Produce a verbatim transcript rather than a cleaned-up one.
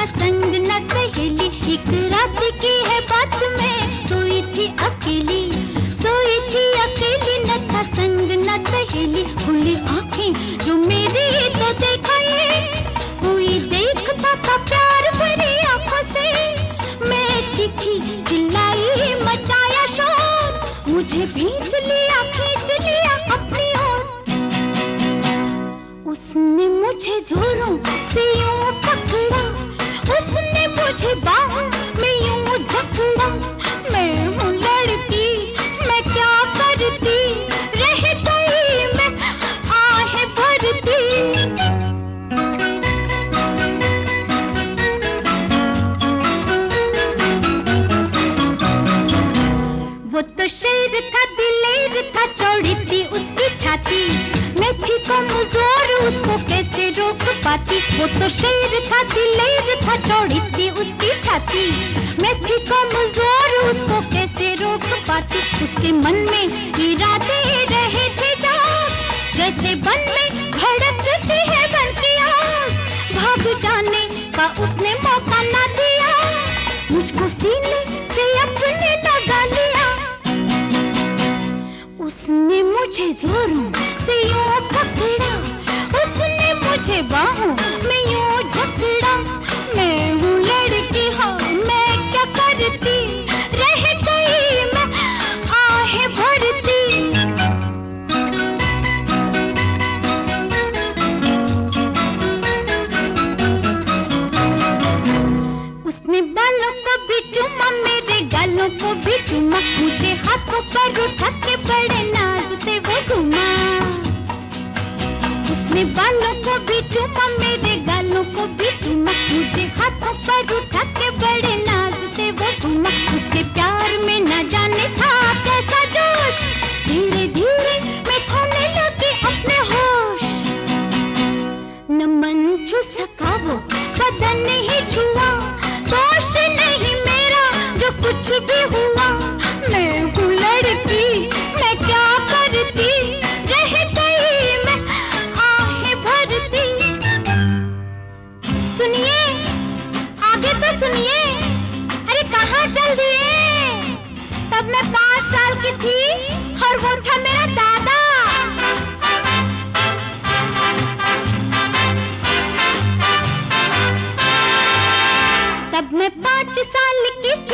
संग न सहेली। एक रात की है बात, मैं सोई थी अकेली, सोई थी अकेली, न था संग न सहेली। खुली आंखें जो मेरी तो देखा ये कोई देखता था प्यार भरी आंखों से। मैं चीखी चिल्लाई मचाया शोर, मुझे खींच लिया खींच लिया अपनी ओर। उसने मुझे जोरों से यूं पकड़ा, उसने मुझे बाहों में यूं जकड़ा। मैं हूँ लड़की, मैं क्या करती, रह गई मैं आहें भरती। वो तो शेर था, दिलेर था, चौड़ी थी उसकी छाती। मैं थी कमजोर, उसको कैसे रोक पाती। वो तो शेर था, दिलेर था, चौड़ी थी उसकी छाती। मैं थी कमजोर, उसको कैसे रोक पाती। उसके मन में इरादे रहे थे जाग, जैसे बन में भड़कती है बन की आग। भाग जाने का उसने मौका ना दिया, मुझको सीने से अपने लगा लिया। उसने मुझे जोरों से यूं पकड़ा, उसने मुझे बाहों में यूं जकड़ा। मैं हूँ लड़की, हाँ मैं क्या करती, रह गई मैं आहें भरती। उसने बालों को भी चूमा, मेरे गालों को भी चूमा। मुझे हाथों पर उठा के बड़े नाज से वो घुमा। उसने बालों को भी चूमा, मेरे गालों को भी चूमा। मुझे हाथों पर उठा के बड़े नाज से वो घुमा। उसके प्यार में न जाने था कैसा जोश, धीरे धीरे मैं खोने लगी अपने होश। न मन छू सका वो बदन नहीं छुआ, दोष नहीं मेरा जो कुछ भी हुआ। मैं हूँ लड़की, मैं क्या करती, रह गई मैं आहें भरती। सुनिए, आगे तो सुनिए। अरे कहाँ चल दिए? तब मैं पाँच साल की थी और वो था मेरा दादा। तब मैं पाँच साल की